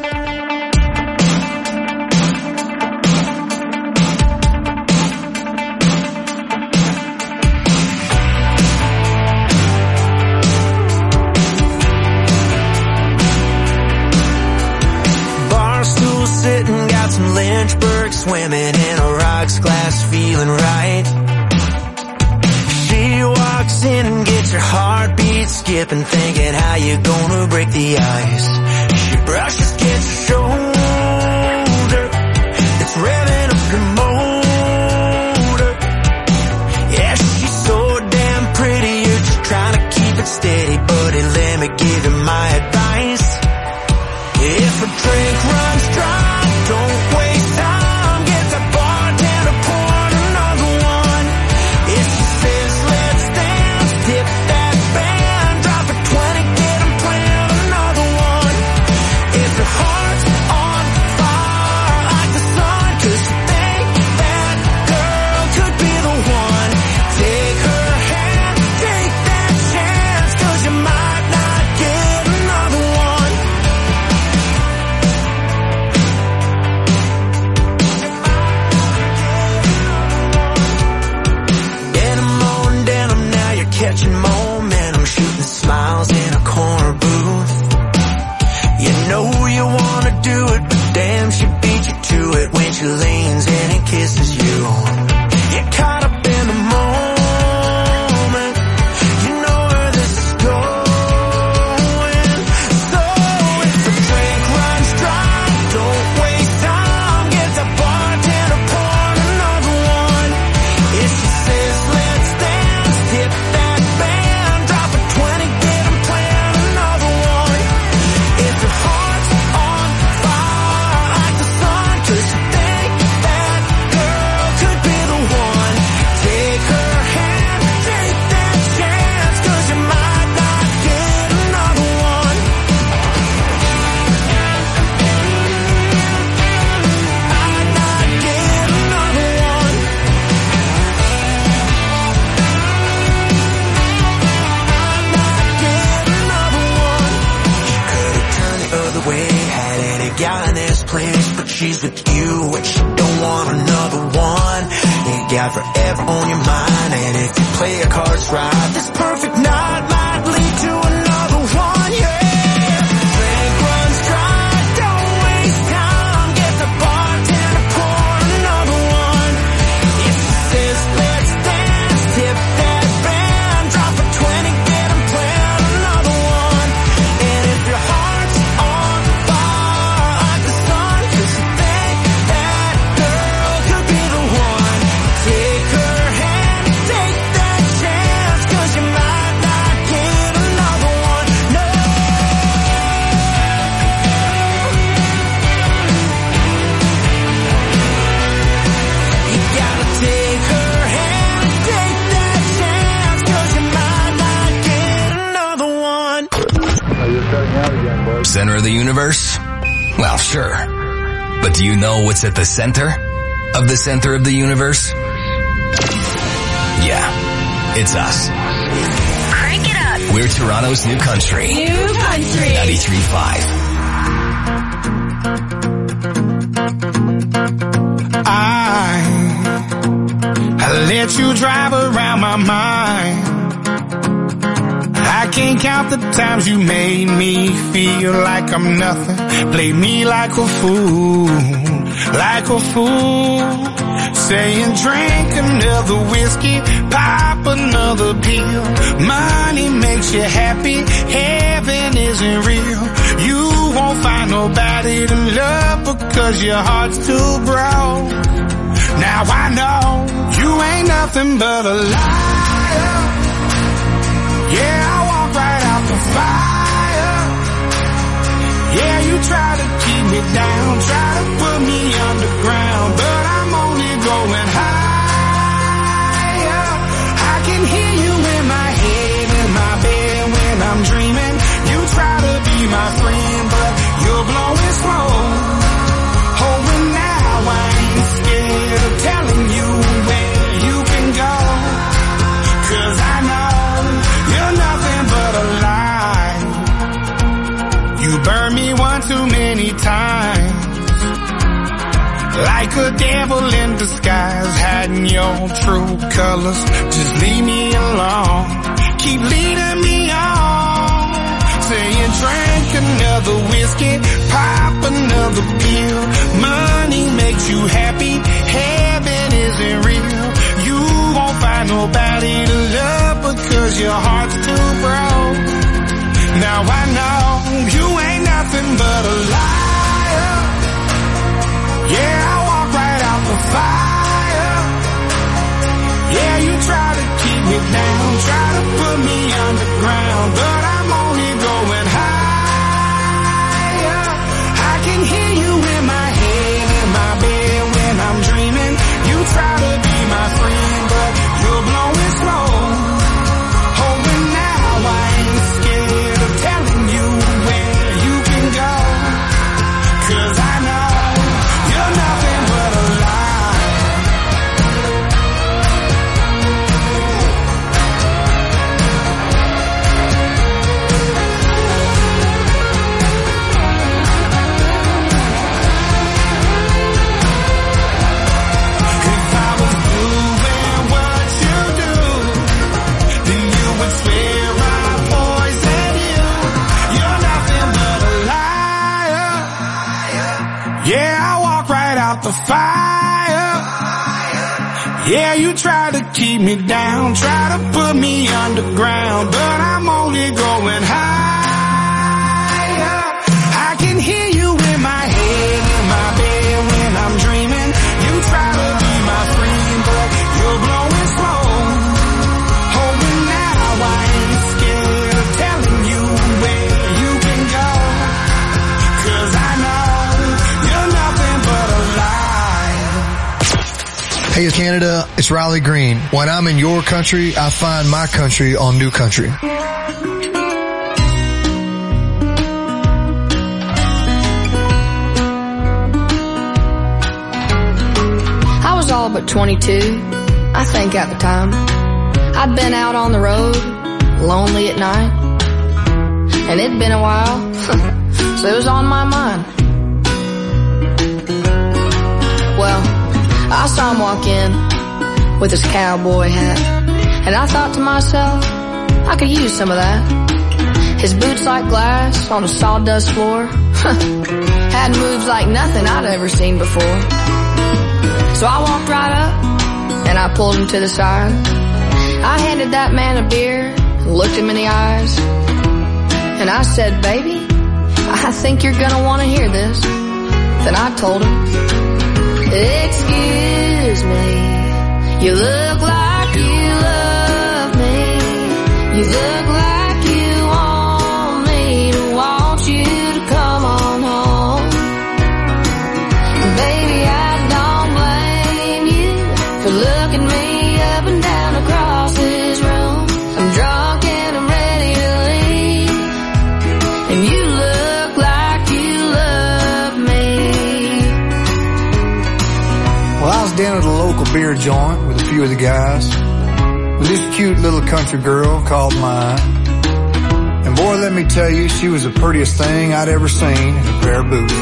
Barstool sitting, got some Lynchburg swimming in a rocks glass, feeling right. She walks in and gets her heartbeat skipping, thinking how you gonna break the ice. She brushes, gets her shoulder, it's revving up her motor. Yeah, she's so damn pretty, you're just trying to keep it steady, buddy, let me give you my advice. If a drink runs dry, don't waste time, get that bartender, pour another one. If she says let's dance, tip that band, drop a twenty, get 'em playing another one. If your heart's on fire like the sun, 'cause you think that girl could be the one, take her hand, take that chance, 'cause you might not get another one. Denim on denim, now you're catching momentum, shooting smiles in a corner booth. You know you wanna do it, but damn, she beat you to it when she leans in and kisses you. You're caught up in the moment, you know where this is going. So if the drink runs dry, don't waste time, get the bartender, pour another one. If she says let's dance, tip that band, place, but she's with you and she don't want another one. You got forever on your mind, and if you play your cards right, this perfect night might lead to another one, yeah. Drink runs dry, don't waste time, get the bartender pour another one. If she says let's dance, tip that band, drop a twenty, get 'em playing another one. And if your heart's on fire like the sun, 'cause you think that girl could be the one, take her hand, take that chance, 'cause you might not get another one, no. You gotta take her hand, take that chance, 'cause you might not get another one. Center of the universe? Well, sure. But do you know what's at the center of the center of the universe? Yeah, it's us. Crank it up. We're Toronto's new country. New country. ninety-three point five. I, I let you drive around my mind. I can't count the times you made me feel like I'm nothing. Play me like a fool, like a fool. Saying drink another whiskey, pop another pill. Money makes you happy, heaven isn't real. You won't find nobody to love because your heart's too broke. Now I know you ain't nothing but a liar. Yeah, I walk right out the fire. Yeah, you try to keep me down, try to put me underground, but I'm only going higher. I can hear you in my head, in my bed when I'm dreaming. You try to be my friend, but you're blowing smoke. Oh, and now I ain't scared of telling you where you can go, 'cause I know you're nothing but a lie. You burned me one too many times, like a devil in disguise, hiding your true colors. Just leave me alone, keep leading me on. Saying drink another whiskey, pop another pill. Money makes you happy, heaven isn't real. You won't find nobody to love because your heart's too broke. Now I know you ain't nothing but a liar. Yeah, I walk right out the fire. Yeah, you try to keep me down, try to put me underground, but I'm only going higher. I can hear you in my head, in my bed when I'm dreaming. You try to be my friend, but you're blowing smoke. Oh, and now I ain't scared of telling you where you can go, 'cause I know you're nothing but a lie. If I was doing what you do, then you would swear I poisoned you. You're nothing but a liar. Yeah, I walk right out the fire. Yeah, you try to keep me down, try to put me underground, but I'm only going higher. I can hear you in my head, in my bed when I'm dreaming. You try to be my friend, but you're blowing smoke. Oh, and now I ain't scared of telling you where you can go, 'cause I know you're nothing but a lie. Hey, Canada, it's Riley Green. When I'm in your country, I find my country on New Country. I was all but twenty-two, I think at the time. I'd been out on the road, lonely at night, and it'd been a while, so it was on my mind. I saw him walk in with his cowboy hat, and I thought to myself, I could use some of that. His boots like glass on a sawdust floor had moves like nothing I'd ever seen before. So I walked right up and I pulled him to the side. I handed that man a beer and looked him in the eyes, and I said, baby, I think you're gonna want to hear this. Then I told him, excuse me, you look like you love me. You look like you want me to want you to come on home. Baby, I don't blame you for looking me up and down across this room. I'm drunk and I'm ready to leave, and you look like you love me. Well, I was down at a local beer joint with a few of the guys, with this cute little country girl called mine. And boy, let me tell you, she was the prettiest thing I'd ever seen in a pair of boots.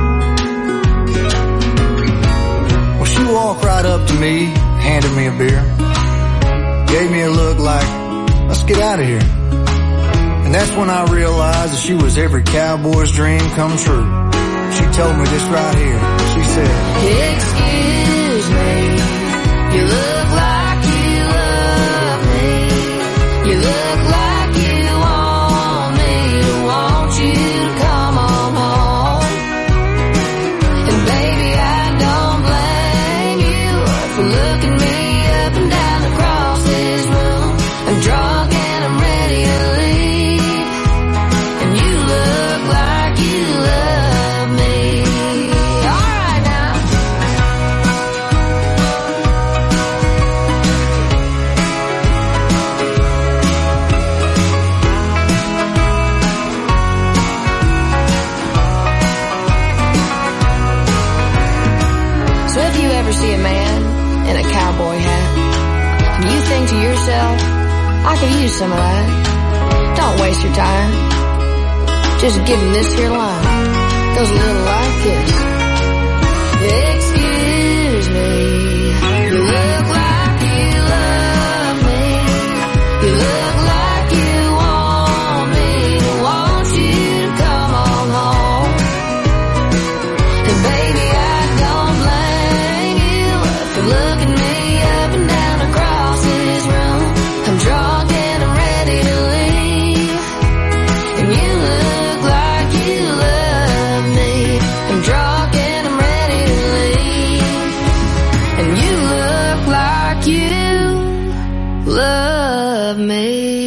Well, she walked right up to me, handed me a beer, gave me a look like, let's get out of here. And that's when I realized that she was every cowboy's dream come true. She told me this right here. She said, excuse me, you look like you love me. You look like you want me to want you to come on home. And baby, I don't blame you for looking me up and down across this room. I'm drunk and I'm ready to leave, and you look like you love me. All right now. So if you ever see a man in a cowboy hat, and you think to yourself, I could use some of that, don't waste your time. Just give him this here line. Goes a little like this. Excuse me, you look like you love me. You look like you want me to want you to come on home. And baby, I don't blame you for looking me up and down across this room. I'm drunk and I'm ready to leave, and you look like you love me. I'm drunk and I'm ready to leave, and you look like you love me.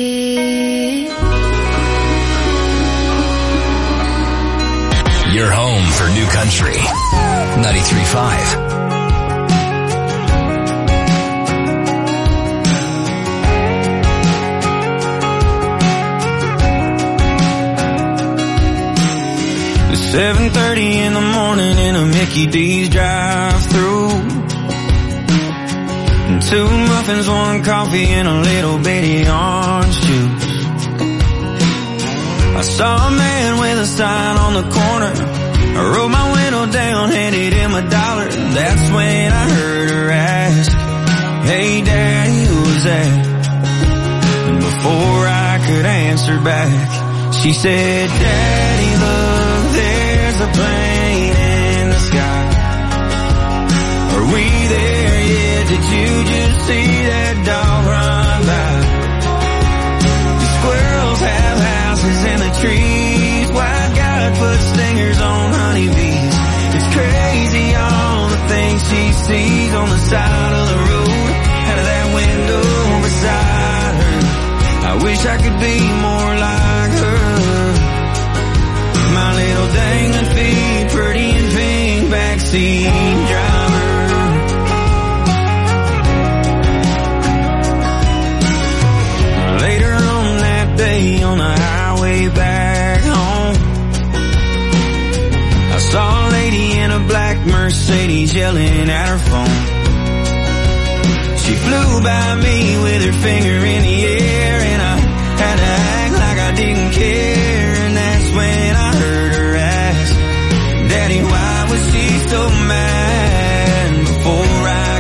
Your home for New Country. ninety-three point five. seven thirty in the morning in a Mickey D's drive-thru. Two muffins, one coffee, and a little bitty orange juice. I saw a man with a sign on the corner. I rolled my window down, handed him a dollar. That's when I heard her ask, hey daddy, who was that? And before I could answer back, she said, daddy, look, there's a plane in the sky. Are we there yet? Did you just see that dog run by? The squirrels have houses in the trees. White God put stingers on honeybees. It's crazy all the things she sees on the side of the road, out of that window beside her. I wish I could be more like her. My little dangling feet, pretty and pink backseat driver. Later on that day on the highway back home, I saw a lady in a black Mercedes yelling at her phone. She flew by me with her finger in the air, and I had to act like I didn't care. And that's when I heard her ask, Daddy, why was she so mad? Before I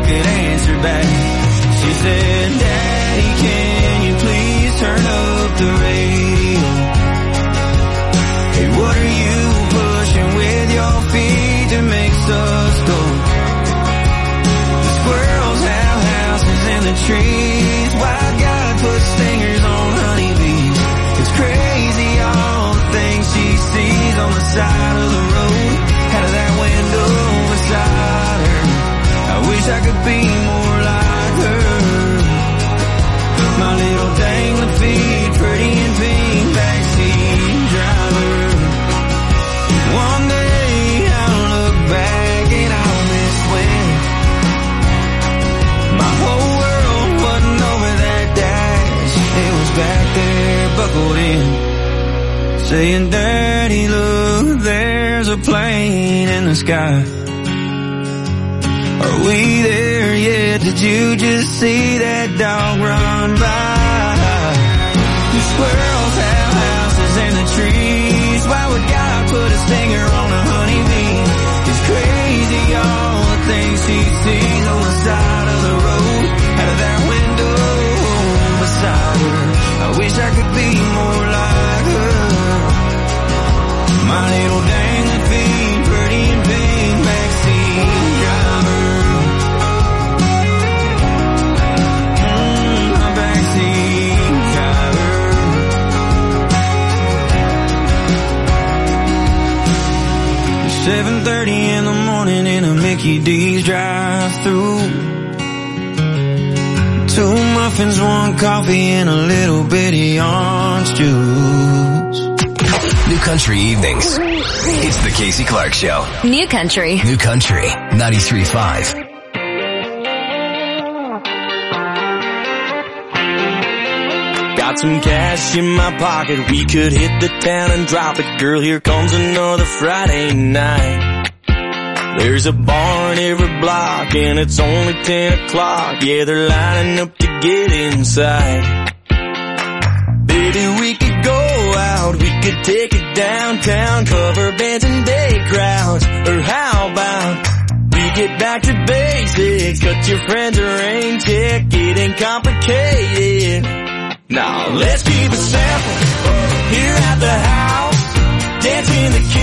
said, Daddy, can you please turn up the radio? Hey, what are you pushing with your feet that makes us go? The squirrels have houses in the trees. Why God put stingers on honeybees? It's crazy all the things she sees on the side of the road, out of that window beside her. I wish I could be more like her. My little dangling feet, pretty and pink, backseat driver. One day I'll look back and I'll miss when my whole world wasn't over that dash. It was back there buckled in, saying, Daddy, look, there's a plane in the sky. Are we there yet? Did you just see that dog run by? The squirrels have houses in the trees. Why would God put a stinger on a honeybee? It's crazy all the things she sees on the side of the road, out of that window beside her. I wish I could be more like her. My little dangling feet, pretty and pink, backseat driver. Mm, my backseat driver. seven thirty in the morning in a Mickey D's drive-thru. Two muffins, one coffee, and a little bitty orange juice. New Country Evenings. It's the Casey Clark Show. New Country. New Country ninety-three point five. Got some cash in my pocket, we could hit the town and drop it. Girl, here comes another Friday night. There's a bar in every block and it's only ten o'clock. Yeah, they're lining up to get inside. Baby, we could go out, we could take it downtown, cover bands and day crowds. Or how about we get back to basics, cut your friends a rain check, it ain't complicated. Now let's keep it simple here at the house, dancing the kids.